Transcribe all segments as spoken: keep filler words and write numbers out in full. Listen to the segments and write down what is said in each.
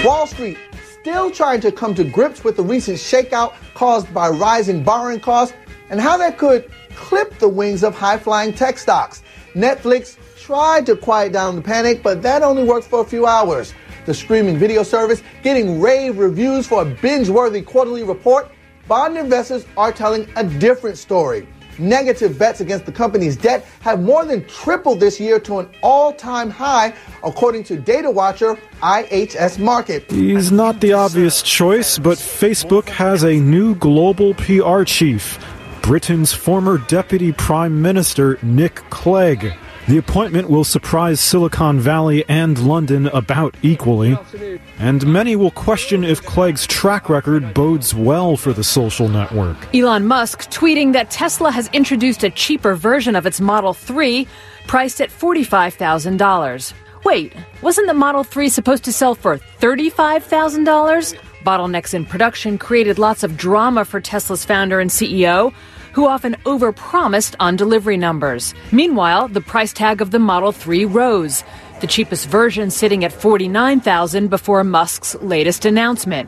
Wall Street still trying to come to grips with the recent shakeout caused by rising borrowing costs and how that could clip the wings of high-flying tech stocks. Netflix tried to quiet down the panic, but that only worked for a few hours. The streaming video service getting rave reviews for a binge-worthy quarterly report. Bond investors are telling a different story. Negative bets against the company's debt have more than tripled this year to an all-time high, according to data watcher I H S Markit. He's not the obvious choice, but Facebook has a new global P R chief, Britain's former Deputy Prime Minister Nick Clegg. The appointment will surprise Silicon Valley and London about equally, and many will question if Clegg's track record bodes well for the social network. Elon Musk tweeting that Tesla has introduced a cheaper version of its Model three, priced at forty-five thousand dollars. Wait, wasn't the Model three supposed to sell for thirty-five thousand dollars? Bottlenecks in production created lots of drama for Tesla's founder and C E O, who often overpromised on delivery numbers. Meanwhile, the price tag of the Model three rose, the cheapest version sitting at forty-nine thousand dollars before Musk's latest announcement.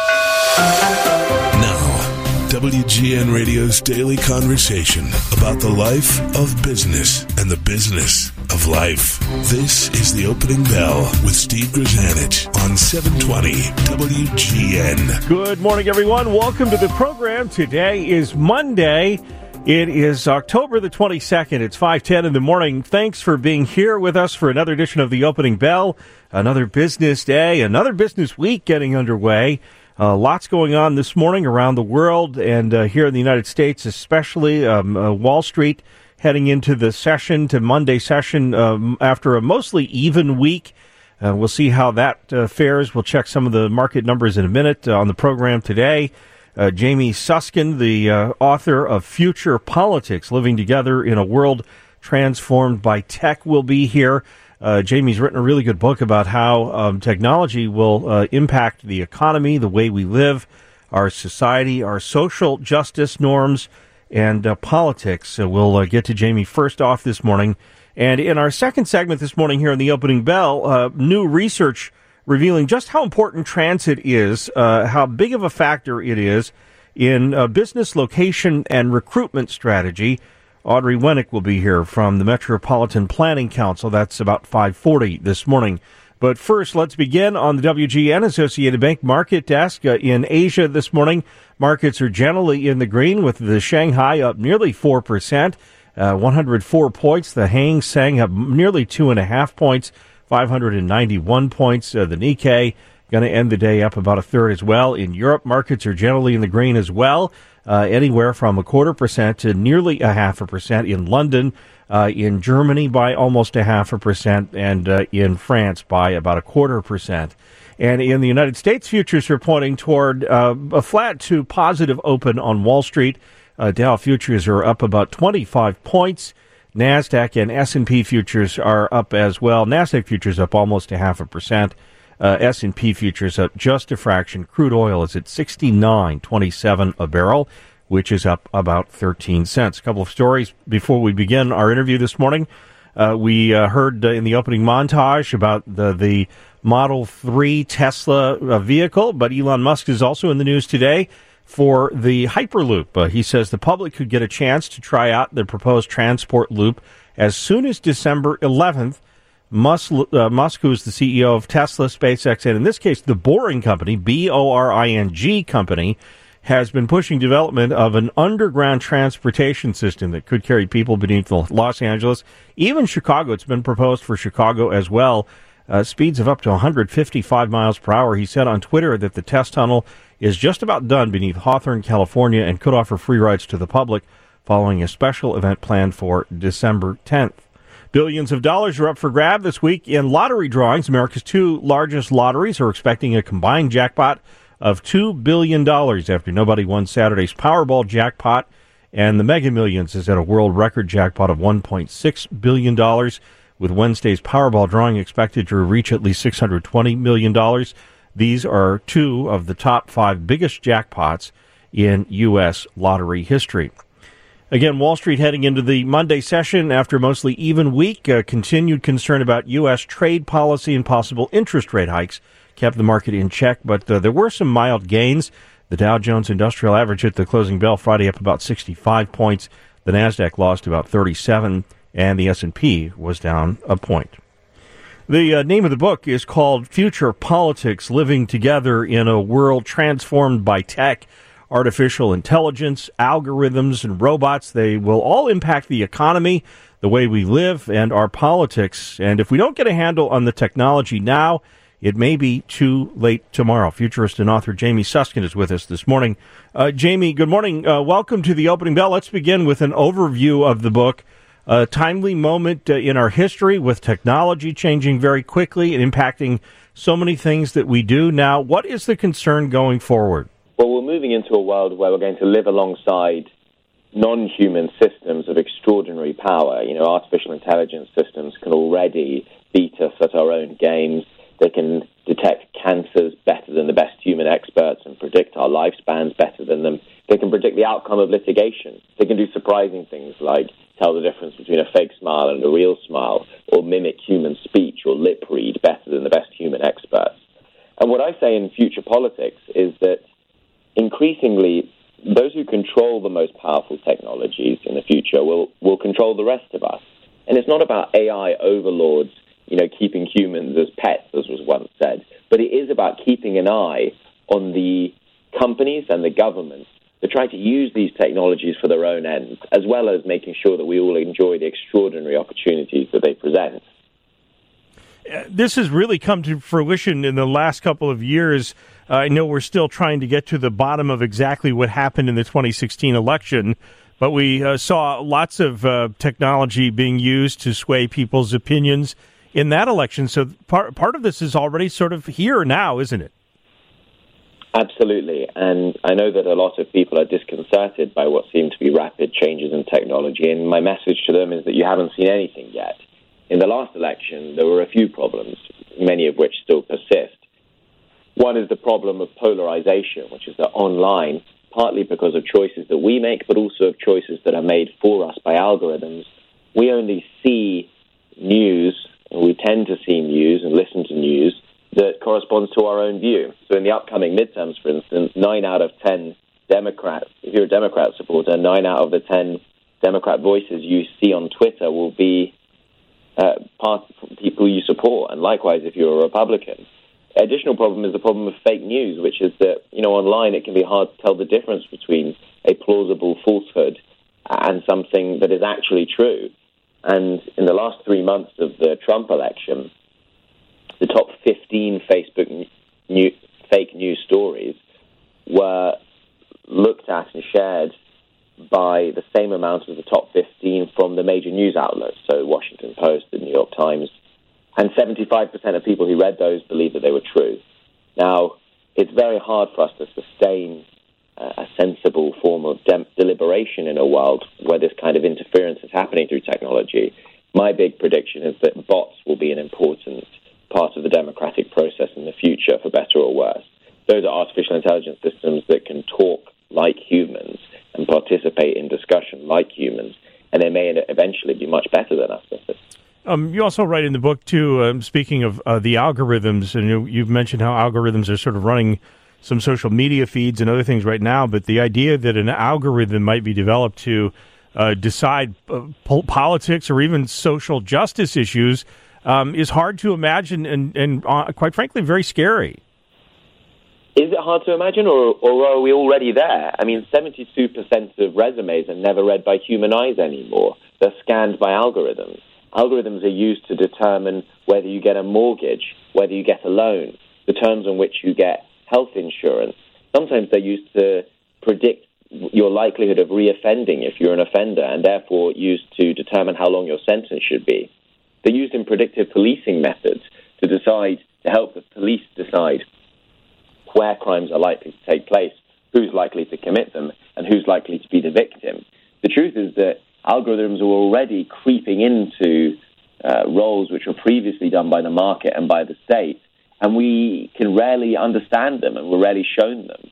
Now, W G N Radio's daily conversation about the life of business and the business of life. This is The Opening Bell with Steve Grzanich on seven twenty W G N. Good morning, everyone. Welcome to the program. Today is Monday. It is October the twenty-second. It's five ten in the morning. Thanks for being here with us for another edition of The Opening Bell. Another business day, another business week getting underway. Uh, lots going on this morning around the world and uh, here in the United States, especially um, uh, Wall Street heading into the session, to Monday session um, after a mostly even week. Uh, we'll see how that uh, fares. We'll check some of the market numbers in a minute uh, on the program today. Uh, Jamie Susskind, the uh, author of Future Politics, Living Together in a World Transformed by Tech, will be here. Uh, Jamie's written a really good book about how um, technology will uh, impact the economy, the way we live, our society, our social justice norms, and uh, politics. So we'll uh, get to Jamie first off this morning. And in our second segment this morning here in the Opening Bell, uh, new research revealing just how important transit is, uh, how big of a factor it is in uh, business location and recruitment strategy. Audrey Wennick will be here from the Metropolitan Planning Council. That's about five forty this morning. But first, let's begin on the W G N Associated Bank market desk. Uh, in Asia this morning, markets are generally in the green, with the Shanghai up nearly four percent, uh, one hundred four points. The Hang Seng up nearly two and a half points, five hundred ninety-one points. Uh, the Nikkei going to end the day up about a third as well. In Europe, markets are generally in the green as well, uh, anywhere from a quarter percent to nearly a half a percent. In London, uh, in Germany by almost a half a percent, and uh, in France by about a quarter percent. And in the United States, futures are pointing toward uh, a flat to positive open on Wall Street. Uh, Dow futures are up about twenty-five points. NASDAQ and S and P futures are up as well. NASDAQ futures up almost a half a percent. Uh, S and P futures up just a fraction. Crude oil is at sixty-nine twenty-seven a barrel, which is up about thirteen cents. A couple of stories before we begin our interview this morning. Uh, we uh, heard uh, in the opening montage about the, the Model three Tesla uh, vehicle, but Elon Musk is also in the news today for the Hyperloop. Uh, he says the public could get a chance to try out the proposed transport loop as soon as December eleventh. Musk, uh, Musk, who is the C E O of Tesla, SpaceX, and in this case, the Boring Company, B O R I N G Company, has been pushing development of an underground transportation system that could carry people beneath Los Angeles, even Chicago. It's been proposed for Chicago as well. Uh, speeds of up to one hundred fifty-five miles per hour. He said on Twitter that the test tunnel is just about done beneath Hawthorne, California, and could offer free rides to the public following a special event planned for December tenth. Billions of dollars are up for grab this week in lottery drawings. America's two largest lotteries are expecting a combined jackpot of two billion dollars after nobody won Saturday's Powerball jackpot. And the Mega Millions is at a world record jackpot of one point six billion dollars, with Wednesday's Powerball drawing expected to reach at least six hundred twenty million dollars. These are two of the top five biggest jackpots in U S lottery history. Again, Wall Street heading into the Monday session after a mostly even week. Uh, continued concern about U S trade policy and possible interest rate hikes kept the market in check, but uh, there were some mild gains. The Dow Jones Industrial Average at the closing bell Friday up about sixty-five points. The NASDAQ lost about thirty-seven, and the S and P was down a point. The uh, name of the book is called Future Politics, Living Together in a World Transformed by Tech, Artificial Intelligence, Algorithms, and Robots. They will all impact the economy, the way we live, and our politics. And if we don't get a handle on the technology now, it may be too late tomorrow. Futurist and author Jamie Susskind is with us this morning. Uh, Jamie, good morning. Uh, welcome to the opening bell. Let's begin with an overview of the book. A timely moment uh, in our history with technology changing very quickly and impacting so many things that we do now. What is the concern going forward? Well, we're moving into a world where we're going to live alongside non-human systems of extraordinary power. You know, artificial intelligence systems can already beat us at our own games. They can detect cancers better than the best human experts and predict our lifespans better than them. They can predict the outcome of litigation. They can do surprising things like tell the difference between a fake smile and a real smile, or mimic human speech or lip read better than the best human experts. And what I say in future politics is that increasingly, those who control the most powerful technologies in the future will, will control the rest of us. And it's not about A I overlords, you know, keeping humans as pets, as was once said, but it is about keeping an eye on the companies and the governments that try to use these technologies for their own ends, as well as making sure that we all enjoy the extraordinary opportunities that they present. This has really come to fruition in the last couple of years. Uh, I know we're still trying to get to the bottom of exactly what happened in the twenty sixteen election, but we uh, saw lots of uh, technology being used to sway people's opinions in that election. So part part of this is already sort of here now, isn't it? Absolutely. And I know that a lot of people are disconcerted by what seem to be rapid changes in technology. And my message to them is that you haven't seen anything yet. In the last election, there were a few problems, many of which still persist. One is the problem of polarization, which is that online, partly because of choices that we make, but also of choices that are made for us by algorithms, we only see news, and we tend to see news and listen to news that corresponds to our own view. So in the upcoming midterms, for instance, nine out of ten Democrats, if you're a Democrat supporter, nine out of the ten Democrat voices you see on Twitter will be uh, part people you support. And likewise, if you're a Republican. Additional problem is the problem of fake news, which is that, you know, online it can be hard to tell the difference between a plausible falsehood and something that is actually true. And in the last three months of the Trump election, the top fifteen Facebook new, fake news stories were looked at and shared by the same amount as the top fifteen from the major news outlets, so Washington Post, the New York Times, and seventy-five percent of people who read those believed that they were true. Now, it's very hard for us to sustain uh, a sensible form of de- deliberation in a world where this kind of interference is happening through technology. My big prediction is that bots will be an important part of the democratic process in the future, for better or worse. Those are artificial intelligence systems that can talk like humans and participate in discussion like humans, and they may eventually be much better than us. Um, you also write in the book, too, um, speaking of uh, the algorithms, and you, you've mentioned how algorithms are sort of running some social media feeds and other things right now, but the idea that an algorithm might be developed to uh, decide uh, po- politics or even social justice issues Um, is hard to imagine and, and uh, quite frankly, very scary. Is it hard to imagine, or, or are we already there? I mean, seventy-two percent of resumes are never read by human eyes anymore. They're scanned by algorithms. Algorithms are used to determine whether you get a mortgage, whether you get a loan, the terms on which you get health insurance. Sometimes they're used to predict your likelihood of reoffending if you're an offender, and therefore used to determine how long your sentence should be. They're used in predictive policing methods to decide, to help the police decide where crimes are likely to take place, who's likely to commit them, and who's likely to be the victim. The truth is that algorithms are already creeping into uh, roles which were previously done by the market and by the state, and we can rarely understand them, and we're rarely shown them.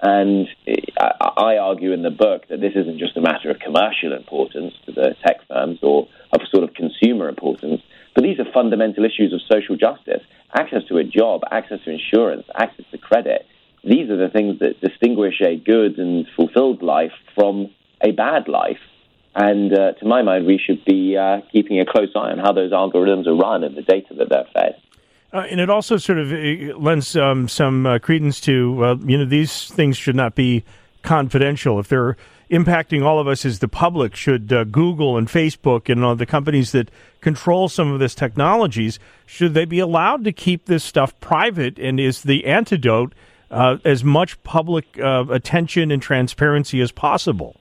And I, I argue in the book that this isn't just a matter of commercial importance to the tech firms or of sort of consumer importance, but these are fundamental issues of social justice. Access to a job, access to insurance, access to credit. These are the things that distinguish a good and fulfilled life from a bad life. And uh, to my mind, we should be uh, keeping a close eye on how those algorithms are run and the data that they're fed. Uh, and it also sort of uh, lends um, some uh, credence to, uh, you know, these things should not be confidential. If they're impacting all of us as the public, should uh, Google and Facebook and all the companies that control some of this technologies, should they be allowed to keep this stuff private? And is the antidote uh, as much public uh, attention and transparency as possible?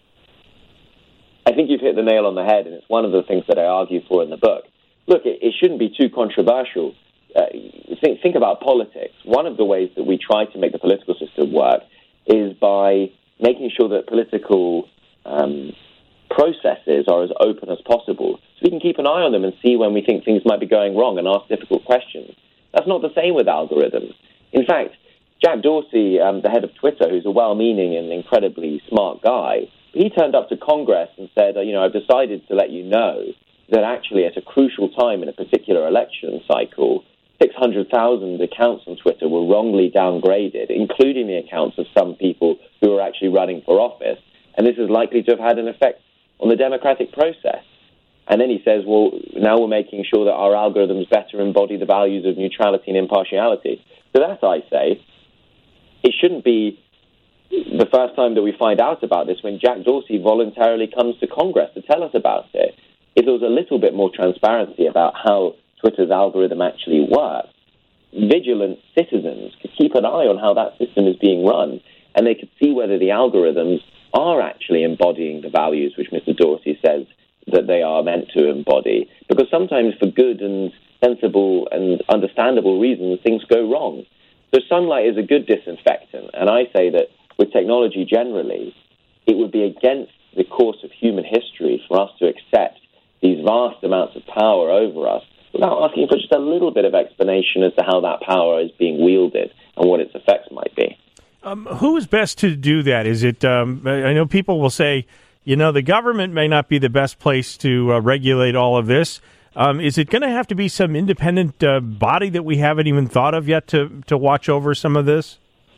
I think you've hit the nail on the head, and it's one of the things that I argue for in the book. Look, it, it shouldn't be too controversial. Uh, think, think about politics. One of the ways that we try to make the political system work is by making sure that political um, processes are as open as possible, so we can keep an eye on them and see when we think things might be going wrong and ask difficult questions. That's not the same with algorithms. In fact, Jack Dorsey, um, the head of Twitter, who's a well-meaning and incredibly smart guy, he turned up to Congress and said, uh, you know, I've decided to let you know that actually at a crucial time in a particular election cycle, six hundred thousand accounts on Twitter were wrongly downgraded, including the accounts of some people who are actually running for office. And this is likely to have had an effect on the democratic process. And then he says, well, now we're making sure that our algorithms better embody the values of neutrality and impartiality. So that's, I say, it shouldn't be the first time that we find out about this when Jack Dorsey voluntarily comes to Congress to tell us about it. If there was a little bit more transparency about how Twitter's algorithm actually works, vigilant citizens could keep an eye on how that system is being run, and they could see whether the algorithms are actually embodying the values which Mister Dorsey says that they are meant to embody. Because sometimes for good and sensible and understandable reasons, things go wrong. So sunlight is a good disinfectant, and I say that with technology generally, it would be against the course of human history for us to accept these vast amounts of power over us without asking for just a little bit of explanation as to how that power is being wielded and what its effects might be. Um, who is best to do that? Is it, um, I know people will say, you know, the government may not be the best place to uh, regulate all of this. Um, is it going to have to be some independent uh, body that we haven't even thought of yet to, to watch over some of this?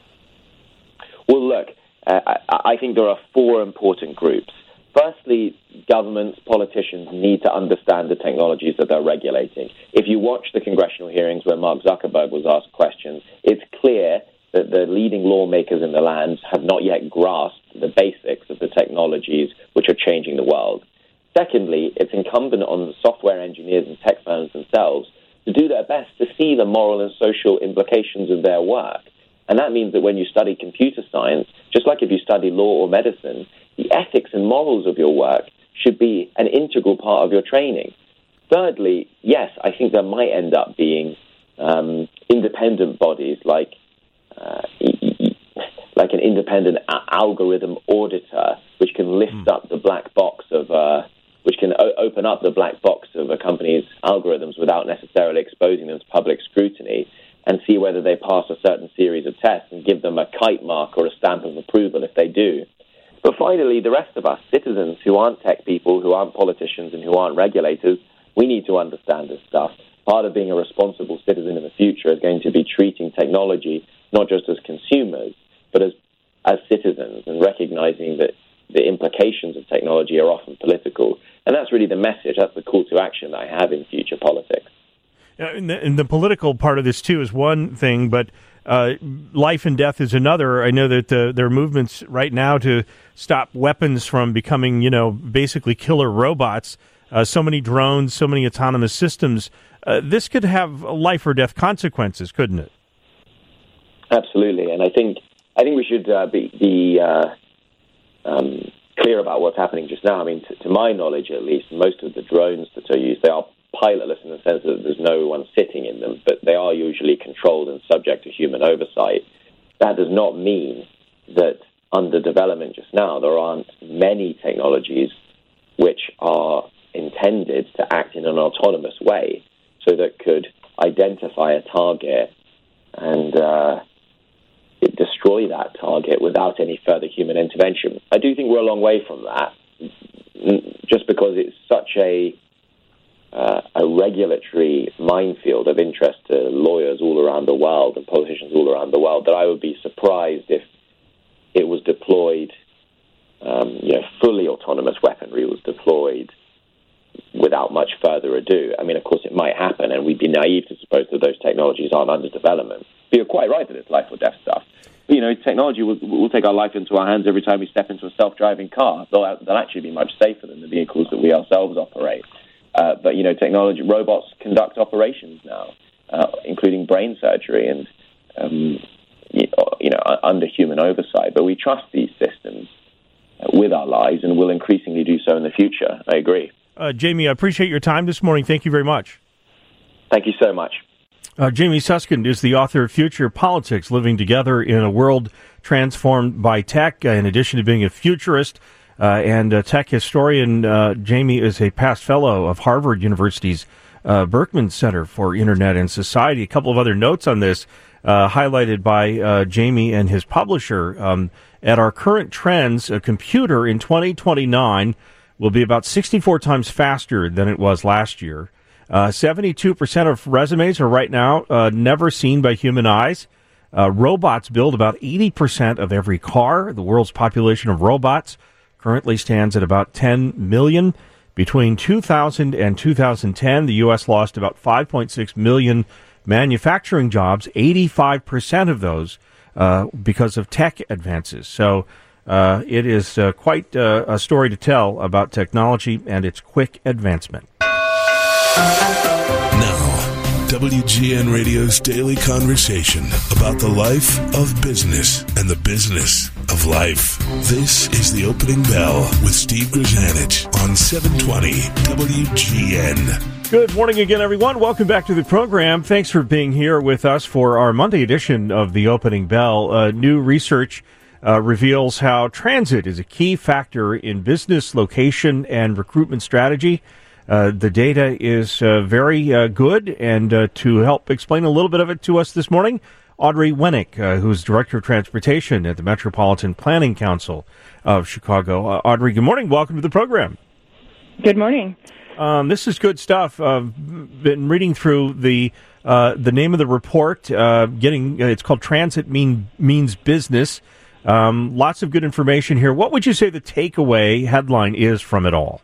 Well, look, uh, I, I think there are four important groups. Firstly, governments, politicians need to understand the technologies that they're regulating. If you watch the congressional hearings where Mark Zuckerberg was asked questions, it's clear that the leading lawmakers in the land have not yet grasped the basics of the technologies which are changing the world. Secondly, it's incumbent on the software engineers and tech firms themselves to do their best to see the moral and social implications of their work. And that means that when you study computer science, just like if you study law or medicine, the ethics and morals of your work should be an integral part of your training. Thirdly, yes, I think there might end up being um, independent bodies like uh, like an independent a- algorithm auditor, which can lift mm. up the black box of, uh, which can o- open up the black box of a company's algorithms without necessarily exposing them to public scrutiny, and see whether they pass a certain series of tests and give them a kite mark or a stamp of approval if they do. But finally, the rest of us, citizens who aren't tech people, who aren't politicians, and who aren't regulators, we need to understand this stuff. Part of being a responsible citizen in the future is going to be treating technology not just as consumers, but as as citizens, and recognizing that the implications of technology are often political. And that's really the message, that's the call to action that I have in future politics. Uh, and, the, and the political part of this, too, is one thing, but uh, life and death is another. I know that uh, there are movements right now to stop weapons from becoming, you know, basically killer robots. Uh, so many drones, so many autonomous systems. Uh, this could have life or death consequences, couldn't it? Absolutely, and I think I think we should uh, be, be uh, um, clear about what's happening just now. I mean, t- to my knowledge, at least, most of the drones that are used, they are pilotless in the sense that there's no one sitting in them, but they are usually controlled and subject to human oversight. That does not mean that under development just now there aren't many technologies which are intended to act in an autonomous way, so that could identify a target and uh, it destroy destroy that target without any further human intervention. I do think we're a long way from that, just because it's such a uh, a regulatory minefield of interest to lawyers all around the world and politicians all around the world that I would be surprised if it was deployed, um, you know, fully autonomous weaponry was deployed without much further ado. I mean, of course, it might happen, and we'd be naive to suppose that those technologies aren't under development. But you're quite right that it's life or death stuff. But, you know, technology will, will take our life into our hands every time we step into a self-driving car. They'll, they'll actually be much safer than the vehicles that we ourselves operate. Uh, but, you know, technology, robots conduct operations now, uh, including brain surgery and, um, you know, under human oversight. But we trust these systems with our lives and will increasingly do so in the future. I agree. Uh, Jamie, I appreciate your time this morning. Thank you very much. Thank you so much. Uh, Jamie Susskind is the author of Future Politics, Living Together in a World Transformed by Tech. Uh, in addition to being a futurist uh, and a tech historian, uh, Jamie is a past fellow of Harvard University's uh, Berkman Center for Internet and Society. A couple of other notes on this, uh, highlighted by uh, Jamie and his publisher. Um, at our current trends, a computer in twenty twenty-nine will be about sixty-four times faster than it was last year. Uh, seventy-two percent of resumes are right now uh, never seen by human eyes. Uh, robots build about eighty percent of every car. The world's population of robots currently stands at about ten million. Between two thousand and two thousand ten, the U S lost about five point six million manufacturing jobs, eighty-five percent of those uh, because of tech advances. So uh, it is uh, quite uh, a story to tell about technology and its quick advancement. Now, W G N Radio's daily conversation about the life of business and the business of life. This is the Opening Bell with Steve Grzanich on seven twenty W G N. Good morning again, everyone. Welcome back to the program. Thanks for being here with us for our Monday edition of the Opening Bell. Uh, new research uh, reveals how transit is a key factor in business location and recruitment strategy. Uh, the data is uh, very uh, good, and uh, to help explain a little bit of it to us this morning, Audrey Wenick, uh, who's Director of Transportation at the Metropolitan Planning Council of Chicago. Uh, Audrey, good morning. Welcome to the program. Good morning. Um, this is good stuff. I've been reading through the uh, the name of the report. Uh, getting uh, it's called Transit Mean Means Business. Um, lots of good information here. What would you say the takeaway headline is from it all?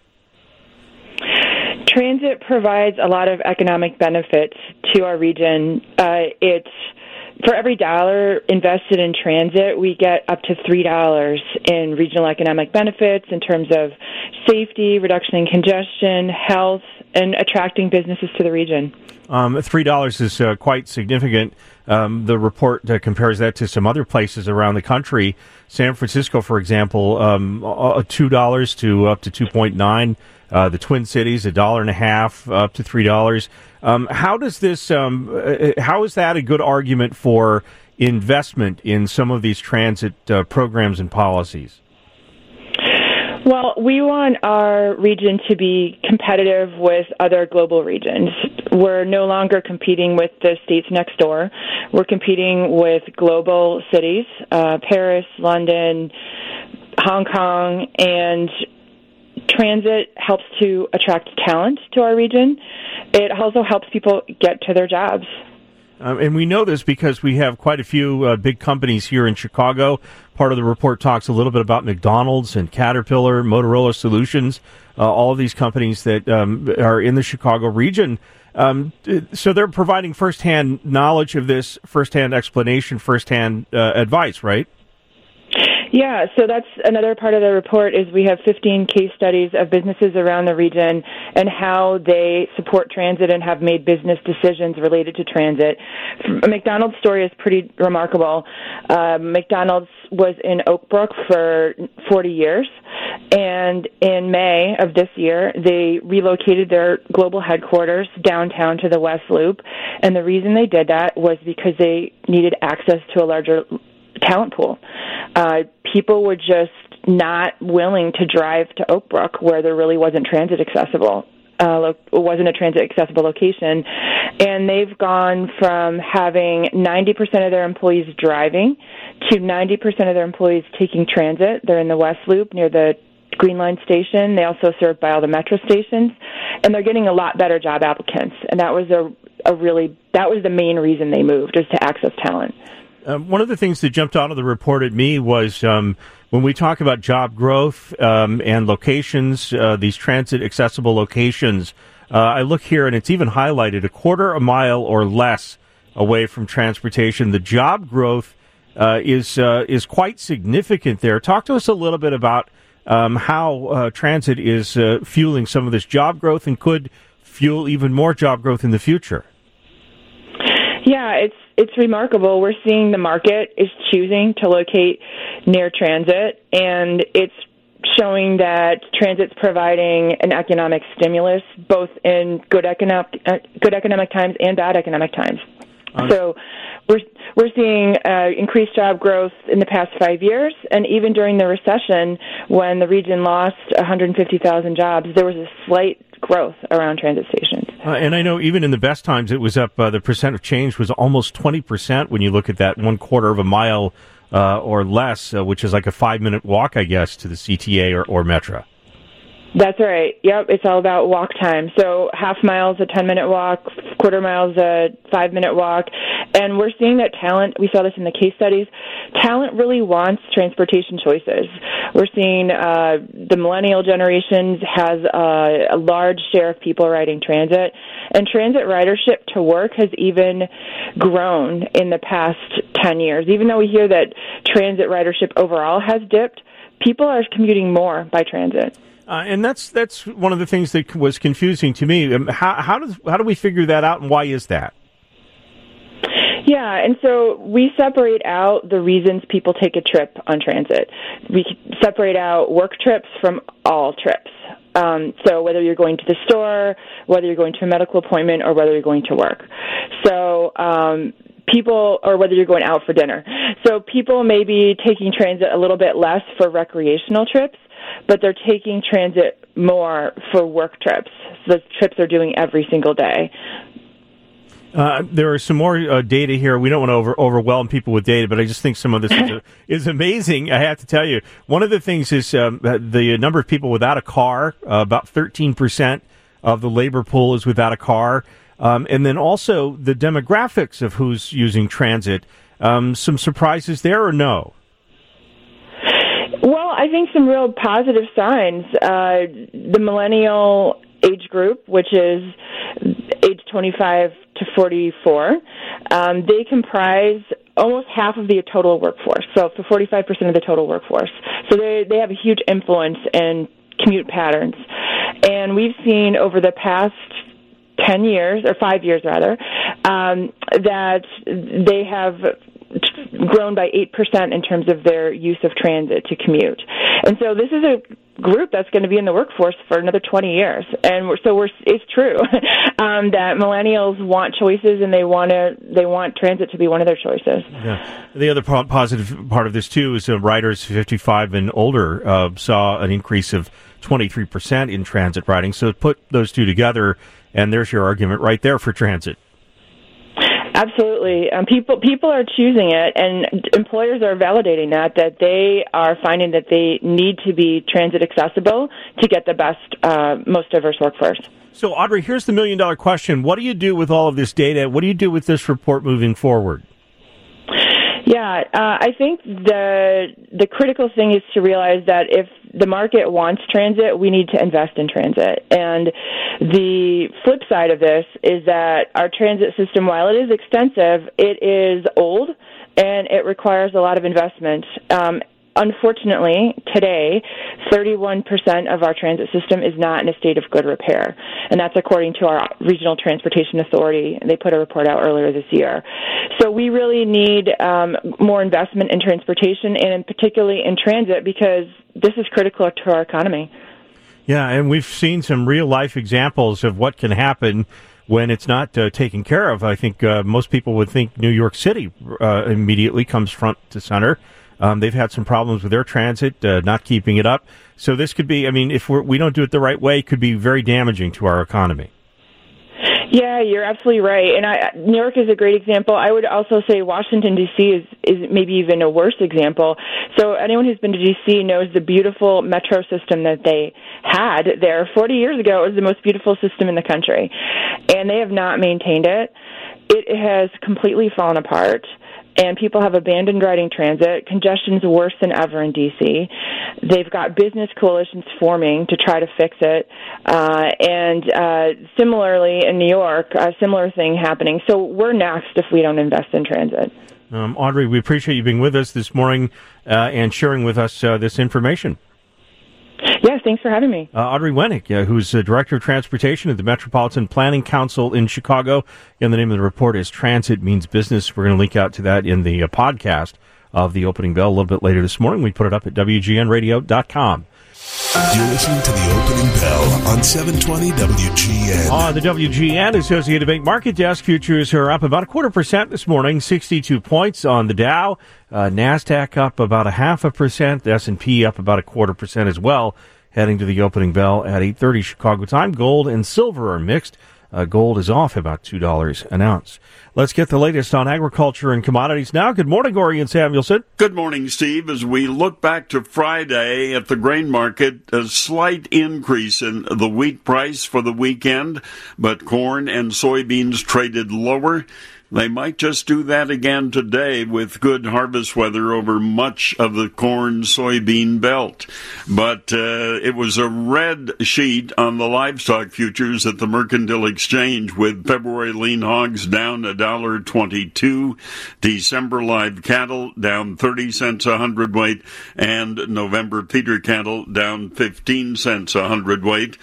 Transit provides a lot of economic benefits to our region. Uh, it's for every dollar invested in transit, we get up to three dollars in regional economic benefits in terms of safety, reduction in congestion, health, and attracting businesses to the region. Um, three dollars is uh, quite significant. Um, the report uh, compares that to some other places around the country. San Francisco, for example, um, uh, two dollars to up to two point nine. Uh, the Twin Cities, a dollar and a half, up to three dollars. Um, how does this? Um, uh, how is that a good argument for investment in some of these transit uh, programs and policies? Well, we want our region to be competitive with other global regions. We're no longer competing with the states next door. We're competing with global cities, uh, Paris, London, Hong Kong, and transit helps to attract talent to our region. It also helps people get to their jobs. Um, and we know this because we have quite a few uh, big companies here in Chicago. Part of the report talks a little bit about McDonald's and Caterpillar, Motorola Solutions, uh, all of these companies that um, are in the Chicago region. Um, so they're providing firsthand knowledge of this, firsthand explanation, firsthand uh, advice, right? Yeah, so that's another part of the report is we have fifteen case studies of businesses around the region and how they support transit and have made business decisions related to transit. McDonald's story is pretty remarkable. Uh, McDonald's was in Oak Brook for forty years, and in May of this year, they relocated their global headquarters downtown to the West Loop, and the reason they did that was because they needed access to a larger talent pool. Uh, people were just not willing to drive to Oak Brook where there really wasn't transit accessible. Uh, lo- wasn't a transit accessible location. And they've gone from having ninety percent of their employees driving to ninety percent of their employees taking transit. They're in the West Loop near the Green Line station. They also serve by all the metro stations, and they're getting a lot better job applicants. And that was a, a really that was the main reason they moved, is to access talent. Uh, one of the things that jumped out of the report at me was um, when we talk about job growth um, and locations, uh, these transit accessible locations. Uh, I look here, and it's even highlighted a quarter a mile or less away from transportation. The job growth uh, is uh, is quite significant there. Talk to us a little bit about um, how uh, transit is uh, fueling some of this job growth and could fuel even more job growth in the future. Yeah, it's it's remarkable. We're seeing the market is choosing to locate near transit, and it's showing that transit's providing an economic stimulus, both in good economic uh, good economic times and bad economic times. Um, so we're we're seeing uh, increased job growth in the past five years, and even during the recession, when the region lost one hundred fifty thousand jobs, there was a slight growth around transit stations. Uh, and I know even in the best times, it was up. Uh, the percent of change was almost twenty percent when you look at that one quarter of a mile uh, or less, uh, which is like a five-minute walk, I guess, to the C T A or, or Metro. That's right. Yep, it's all about walk time. So half mile's a ten-minute walk, quarter mile's a five-minute walk. And we're seeing that talent, we saw this in the case studies, talent really wants transportation choices. We're seeing uh, the millennial generations has uh, a large share of people riding transit. And transit ridership to work has even grown in the past ten years. Even though we hear that transit ridership overall has dipped, people are commuting more by transit. Uh, and that's that's one of the things that was confusing to me. Um, how how does how do we figure that out, and why is that? Yeah, and so we separate out the reasons people take a trip on transit. We separate out work trips from all trips. Um, so whether you're going to the store, whether you're going to a medical appointment, or whether you're going to work. So um, people, or whether you're going out for dinner. So people may be taking transit a little bit less for recreational trips, but they're taking transit more for work trips. So the trips they're doing every single day. Uh, there are some more uh, data here. We don't want to over, overwhelm people with data, but I just think some of this is, a, is amazing. I have to tell you, one of the things is um, the number of people without a car. Uh, about thirteen percent of the labor pool is without a car. Um, and then also the demographics of who's using transit. Um, some surprises there or no? Well, I think some real positive signs. Uh, the millennial age group, which is age twenty-five to forty-four, um, they comprise almost half of the total workforce, so for forty-five percent of the total workforce. So they, they have a huge influence in commute patterns. And we've seen over the past ten years, or five years rather, um, that they have grown by eight percent in terms of their use of transit to commute. And so this is a group that's going to be in the workforce for another twenty years. And we're, so we're, it's true um, that millennials want choices, and they want to, they want transit to be one of their choices. Yeah. The other po- positive part of this, too, is uh, riders fifty-five and older uh, saw an increase of twenty-three percent in transit riding. So put those two together, and there's your argument right there for transit. Absolutely. Um, people people are choosing it, and employers are validating that, that they are finding that they need to be transit accessible to get the best, uh, most diverse workforce. So, Audrey, here's the million-dollar question. What do you do with all of this data? What do you do with this report moving forward? Yeah, uh, I think the the critical thing is to realize that if the market wants transit, we need to invest in transit. And the flip side of this is that our transit system, while it is extensive, it is old and it requires a lot of investment. Um, Unfortunately, today, thirty-one percent of our transit system is not in a state of good repair, and that's according to our Regional Transportation Authority. They put a report out earlier this year. So we really need um, more investment in transportation, and particularly in transit, because this is critical to our economy. Yeah, and we've seen some real-life examples of what can happen when it's not uh, taken care of. I think uh, most people would think New York City uh, immediately comes front to center. Um, they've had some problems with their transit, uh, not keeping it up. So this could be, I mean, if we're, we don't do it the right way, it could be very damaging to our economy. Yeah, you're absolutely right. And I, New York is a great example. I would also say Washington, D C is, is maybe even a worse example. So anyone who's been to D C knows the beautiful metro system that they had there. forty years ago, it was the most beautiful system in the country. And they have not maintained it. It has completely fallen apart. And people have abandoned riding transit. Congestion's worse than ever in D C. They've got business coalitions forming to try to fix it. Uh, and uh, similarly in New York, a similar thing happening. So we're next if we don't invest in transit. Um, Audrey, we appreciate you being with us this morning uh, and sharing with us uh, this information. Yes, thanks for having me. Uh, Audrey Wenick, uh, who's uh, Director of Transportation at the Metropolitan Planning Council in Chicago. And the name of the report is Transit Means Business. We're going to link out to that in the uh, podcast of the Opening Bell a little bit later this morning. We put it up at W G N radio dot com. You're listening to the Opening Bell on seven twenty W G N. On the W G N Associated Bank Market Desk, futures are up about a quarter percent this morning, sixty-two points on the Dow. Uh, NASDAQ up about a half a percent. The S and P up about a quarter percent as well, heading to the opening bell at eight thirty Chicago time. Gold and silver are mixed. Uh, gold is off about two dollars an ounce. Let's get the latest on agriculture and commodities now. Good morning, Orion Samuelson. Good morning, Steve. As we look back to Friday at the grain market, a slight increase in the wheat price for the weekend, but corn and soybeans traded lower. They might just do that again today with good harvest weather over much of the corn-soybean belt. But uh, it was a red sheet on the livestock futures at the Mercantile Exchange, with February lean hogs down one dollar twenty-two, December live cattle down thirty cents a hundredweight, and November feeder cattle down fifteen cents a hundredweight.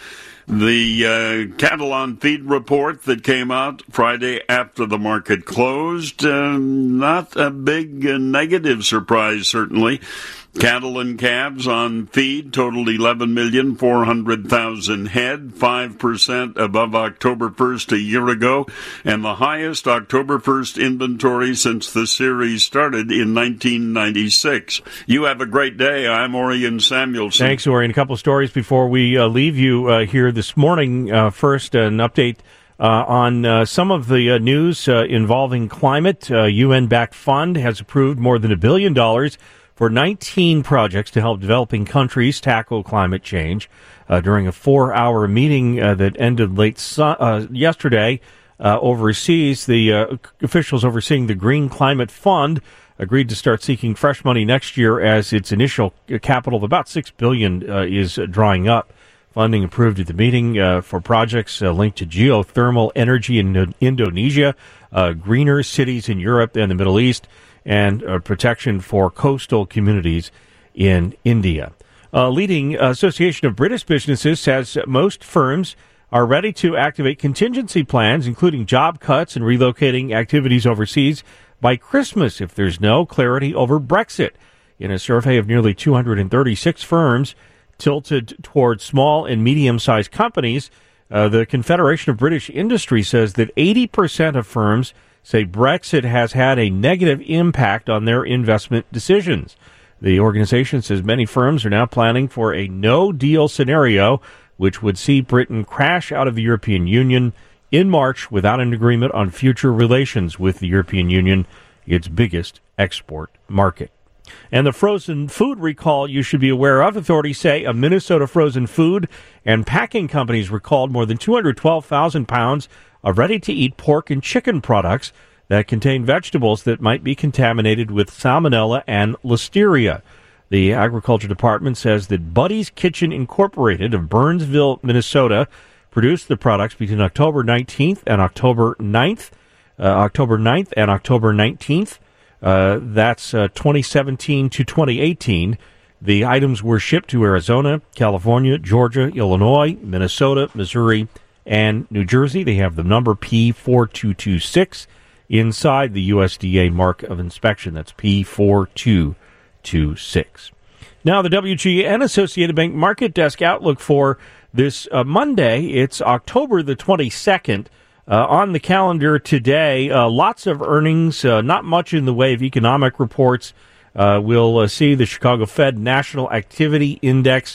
The uh, cattle on feed report that came out Friday after the market closed, uh, not a big uh, negative surprise, certainly. Cattle and calves on feed totaled eleven million four hundred thousand head, five percent above October first a year ago, and the highest October first inventory since the series started in nineteen ninety-six. You have a great day. I'm Orion Samuelson. Thanks, Orion. A couple of stories before we uh, leave you uh, here this morning. Uh, first, an update uh, on uh, some of the uh, news uh, involving climate. Uh, U N-backed fund has approved more than a billion dollars for nineteen projects to help developing countries tackle climate change. Uh, during a four-hour meeting uh, that ended late su- uh, yesterday uh, overseas, the uh, officials overseeing the Green Climate Fund agreed to start seeking fresh money next year as its initial capital of about six billion dollars uh, is drying up. Funding approved at the meeting uh, for projects uh, linked to geothermal energy in Indonesia, uh, greener cities in Europe and the Middle East, and uh, protection for coastal communities in India. A leading Association of British Businesses says most firms are ready to activate contingency plans, including job cuts and relocating activities overseas, by Christmas if there's no clarity over Brexit. In a survey of nearly two hundred thirty-six firms tilted towards small and medium-sized companies, uh, the Confederation of British Industry says that eighty percent of firms say Brexit has had a negative impact on their investment decisions. The organization says many firms are now planning for a no-deal scenario, which would see Britain crash out of the European Union in March without an agreement on future relations with the European Union, its biggest export market. And the frozen food recall you should be aware of. Authorities say a Minnesota frozen food and packing companies recalled more than two hundred twelve thousand pounds of ready-to-eat pork and chicken products that contain vegetables that might be contaminated with salmonella and listeria. The Agriculture Department says that Buddy's Kitchen Incorporated of Burnsville, Minnesota, produced the products between October nineteenth and October ninth, uh, October ninth and October nineteenth. Uh, that's uh, twenty seventeen to twenty eighteen. The items were shipped to Arizona, California, Georgia, Illinois, Minnesota, Missouri, and New Jersey. They have the number P four two two six inside the U S D A mark of inspection. That's P four two two six. Now, the W G N Associated Bank Market Desk outlook for this uh, Monday. It's October the twenty-second. Uh, on the calendar today, uh, lots of earnings, uh, not much in the way of economic reports. Uh, we'll uh, see the Chicago Fed National Activity Index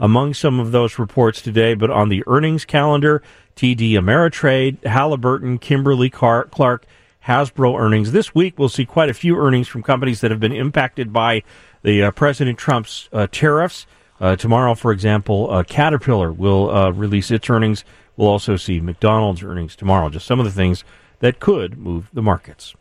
among some of those reports today. But on the earnings calendar, T D Ameritrade, Halliburton, Kimberly-Clark, Hasbro earnings. This week, we'll see quite a few earnings from companies that have been impacted by the uh, President Trump's uh, tariffs. Uh, tomorrow, for example, uh, Caterpillar will uh, release its earnings. We'll also see McDonald's earnings tomorrow. Just some of the things that could move the markets.